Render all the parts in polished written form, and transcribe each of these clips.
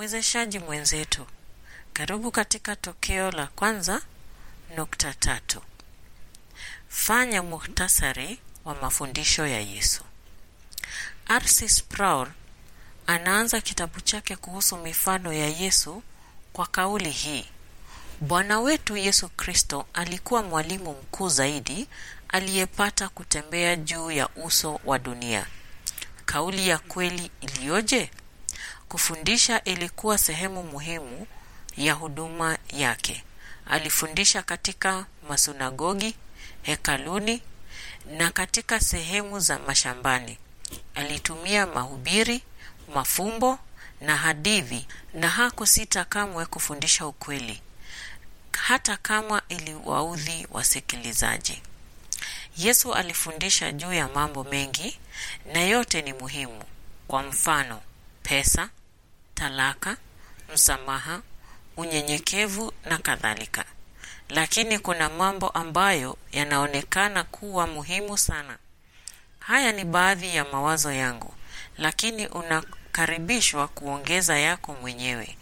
Mwezeshaji mwenzetu, karibu katika tokeo la kwanza, nukta 3. Fanya muhtasari wa mafundisho ya Yesu. R.C. Sproul anaanza kitabu chake kuhusu mifano ya Yesu kwa kauli hii: Bwana wetu Yesu Kristo alikuwa mwalimu mkuu zaidi aliyepata kutembea juu ya uso wa dunia. Kauli ya kweli iliyoje! Kufundisha ilikuwa sehemu muhimu ya huduma yake. Alifundisha katika masunagogi, hekaluni na katika sehemu za mashambani. Alitumia mahubiri, mafumbo na hadithi, na hakusita kamwe kufundisha ukweli, hata kama iliwaudhi wasikilizaji. Yesu alifundisha juu ya mambo mengi na yote ni muhimu. Kwa mfano, pesa, talaka, msamaha, unyenyekevu na kadhalika. Lakini kuna mambo ambayo yanaonekana kuwa muhimu sana. Haya ni baadhi ya mawazo yangu, lakini unakaribishwa kuongeza yako mwenyewe.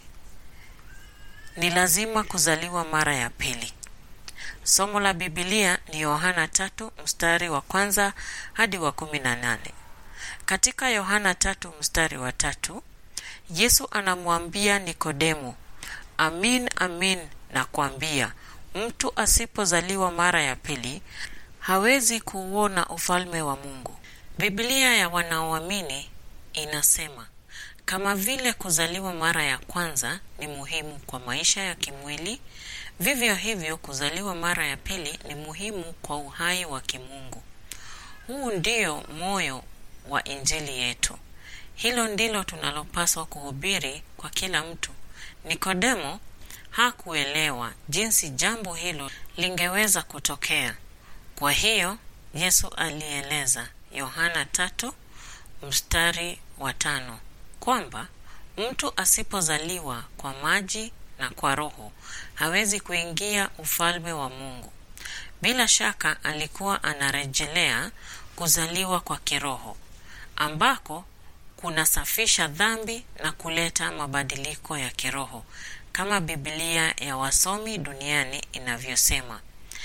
Ni lazima kuzaliwa mara ya pili. Somo la Biblia ni Yohana 3 mstari wa 1 hadi wa 18. Katika Yohana 3 mstari wa 3, Yesu anamwambia Nikodemo, Amin, amin nakwambia, mtu asipozaliwa mara ya pili hawezi kuuona ufalme wa Mungu. Biblia ya wanaoamini inasema, kama vile kuzaliwa mara ya kwanza ni muhimu kwa maisha ya kimwili, vivyo hivyo kuzaliwa mara ya pili ni muhimu kwa uhai wa kimungu. Huu ndio moyo wa injili yetu. Hilo ndilo tunalopaswa kuhubiri kwa kila mtu. Nikodemo hakuelewa jinsi jambo hilo lingeweza kutokea. Kwa hiyo Yesu alieleza Yohana 3 mstari wa 5 kwamba mtu asipozaliwa kwa maji na kwa Roho hawezi kuingia ufalme wa Mungu. Bila shaka alikuwa anarejelea kuzaliwa kwa kiroho, ambako kunasafisha dhambi na kuleta mabadiliko ya kiroho, kama Biblia ya wasomi duniani inavyosema.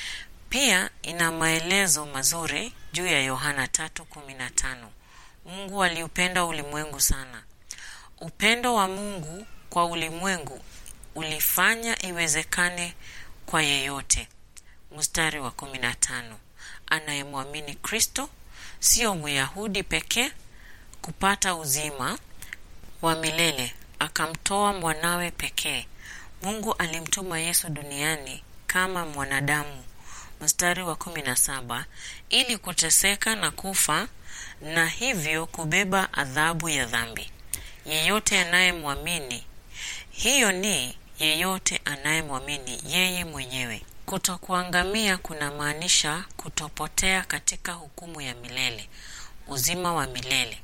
Pia ina maelezo mazuri juu ya Yohana 3:15. Mungu aliupenda ulimwengu sana. Upendo wa Mungu kwa ulimwengu ulifanya iwezekane kwa yeyote. Mstari wa 15. Anayemwamini Kristo, sio Myahudi pekee, kupata uzima wa milele, akamtoa mwanawe pekee. Mungu alimtuma Yesu duniani kama mwanadamu. Mstari wa 17, ili kuteseka na kufa na hivyo kubeba adhabu ya dhambi. Yeyote anayemwamini, hiyo ni yeyote anayemwamini yeye mwenyewe. Kutokuangamia kuna maanisha kutopotea katika hukumu ya milele, uzima wa milele,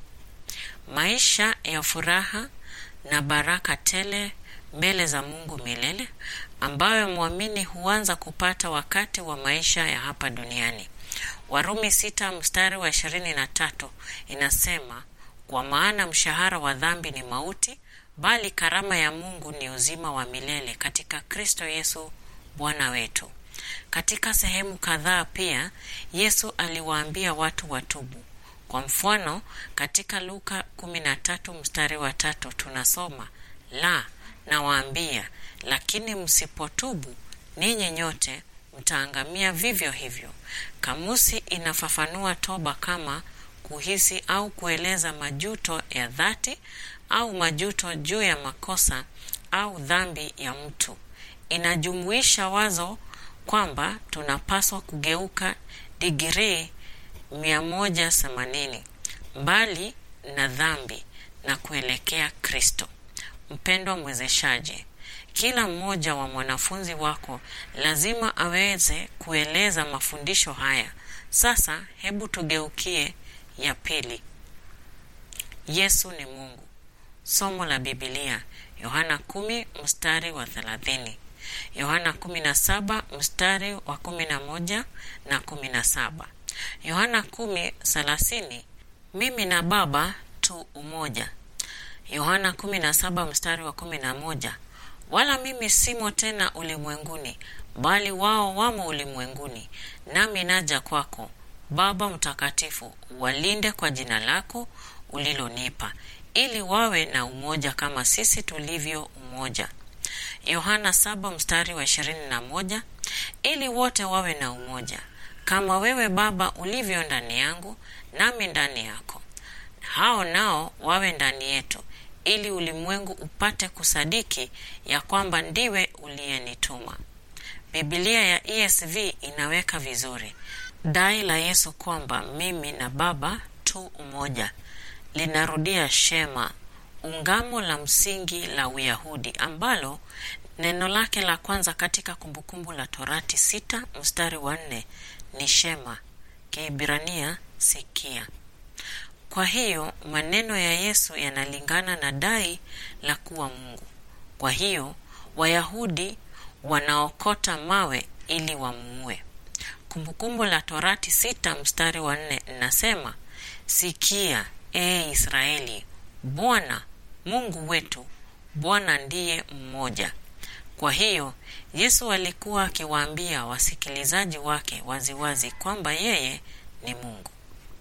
maisha ya furaha na baraka tele mbele za Mungu milele, ambayo muamini huanza kupata wakati wa maisha ya hapa duniani. Warumi 6 mstari wa 23 inasema, kwa maana mshahara wa dhambi ni mauti, bali karama ya Mungu ni uzima wa milele katika Kristo Yesu Bwana wetu. Katika sehemu kadhaa pia Yesu aliwaambia watu watubu. Kwa mfano, katika Luka 13 mstari wa 3 tunasoma, la, nawaambia, lakini msipotubu ninyi nyote mtaangamia vivyo hivyo. Kamusi inafafanua toba kama kuhisi au kueleza majuto ya dhati au majuto juu ya makosa au dhambi ya mtu. Inajumuisha wazo kwamba tunapaswa kugeuka digrii 180 mbali na dhambi na kuelekea Kristo. Mpendwa mwezeshaji, kila mmoja wa mwanafunzi wako lazima aweze kueleza mafundisho haya. Sasa hebu tugeukie ya pili. Yesu ni Mungu. Somo la Biblia, Yohana 10 mstari wa 30. Yohana 17 mstari wa 11 na 17. Yohana 10:30, mimi na Baba tu umoja. Yohana 17 mstari wa 11, wala mimi simo tena ulimwenguni, bali wao wamo ulimwenguni, nami naja kwako. Baba Mtakatifu, walinde kwa jina lako ulilonipa, ili wawe na umoja kama sisi tulivyo umoja. Yohana 7 mstari wa 21, ili wote wawe na umoja, kama wewe Baba ulivyo ndani yangu, nami ndani yako, hao nao wawe ndani yetu, ili ulimwengu upate kusadiki ya kwamba ndiwe uliyenituma. Biblia ya ESV inaweka vizuri dai la Yesu kwamba mimi na Baba tu umoja. Linarudia shema, ungamo la msingi la Uyahudi, ambalo neno lake la kwanza katika Kumbukumbu la Torati 6 mstari wa 4 ni shema, Kiebrania sikia. Kwa hiyo maneno ya Yesu yanalingana na dai la kuwa Mungu. Kwa hiyo Wayahudi wanaokota mawe ili wamuue. Kumbukumbu la Torati 6 mstari wa 4 inasema, sikia Israeli, Bwana Mungu wetu, Bwana ndiye mmoja. Kwa hiyo Yesu alikuwa akiwaambia wasikilizaji wake waziwazi kwamba yeye ni Mungu.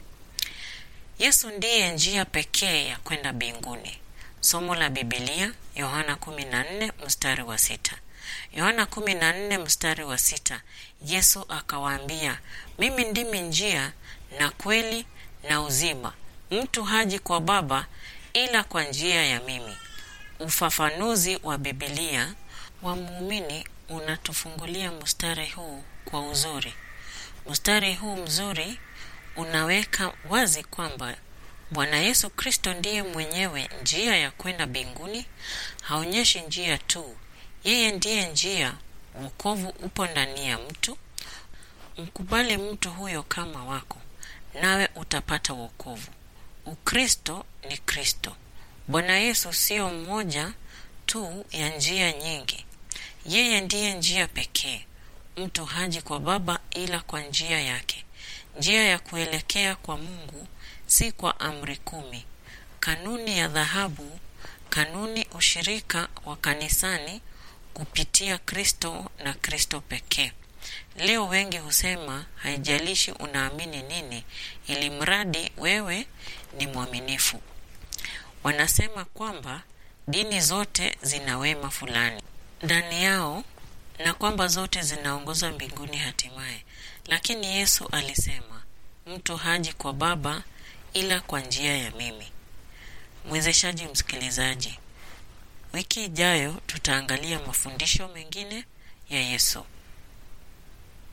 Yesu ndiye njia pekee ya kwenda mbinguni. Somo la Biblia, Yohana 14 mstari wa 6. Yohana 14 mstari wa 6, Yesu akawaambia, mimi ndimi njia na kweli na uzima. Mtu haji kwa Baba ila kwa njia ya mimi. Ufafanuzi wa Biblia wa muumini unatufungulia mstari huu kwa uzuri. Mstari huu mzuri unaweka wazi kwamba Bwana Yesu Kristo ndiye mwenyewe njia ya kwenda mbinguni. Haonyeshi njia tu, yeye ndiye njia. Wokovu upo ndani ya mtu. Mkubali mtu huyo kama wako, nawe utapata wokovu. Ukristo ni Kristo. Bwana Yesu sio mmoja tu ya njia nyingi. Yeye ndiye njia pekee. Mtu haji kwa Baba ila kwa njia yake. Njia ya kuelekea kwa Mungu si kwa amri 10, kanuni ya dhahabu, kanuni ushirika wa kanisani kupitia Kristo na Kristo pekee. Leo wengi husema haijalishi unaamini nini, ili mradi wewe ni mwaminifu. Wanasema kwamba dini zote zina wema fulani ndani yao na kwamba zote zinaongoza mbinguni hatimaye. Lakini Yesu alisema, mtu haji kwa Baba ila kwa njia ya mimi. Mwezeshaji msikilizaji, wiki ijayo tutaangalia mafundisho mengine ya Yesu.